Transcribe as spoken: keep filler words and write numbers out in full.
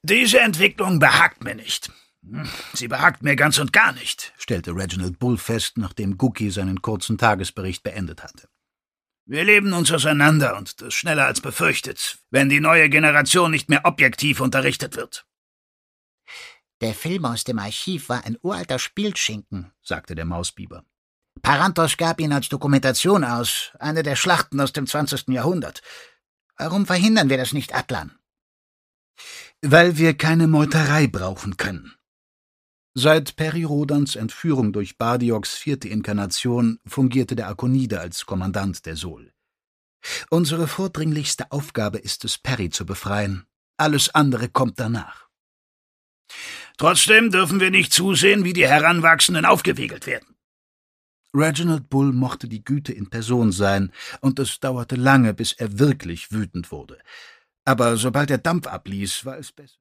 Diese Entwicklung behagt mir nicht. Sie behagt mir ganz und gar nicht, stellte Reginald Bull fest, nachdem Gookie seinen kurzen Tagesbericht beendet hatte. Wir leben uns auseinander und das schneller als befürchtet, wenn die neue Generation nicht mehr objektiv unterrichtet wird. Der Film aus dem Archiv war ein uralter Spielschinken, sagte der Mausbiber. Parantos gab ihn als Dokumentation aus, eine der Schlachten aus dem zwanzigsten Jahrhundert. Warum verhindern wir das nicht, Atlan? Weil wir keine Meuterei brauchen können. Seit Peri Rodans Entführung durch Bardioks vierte Inkarnation fungierte der Akonide als Kommandant der Sol. Unsere vordringlichste Aufgabe ist es, Peri zu befreien. Alles andere kommt danach. Trotzdem dürfen wir nicht zusehen, wie die Heranwachsenden aufgewiegelt werden. Reginald Bull mochte die Güte in Person sein, und es dauerte lange, bis er wirklich wütend wurde. Aber sobald er Dampf abließ, war es besser.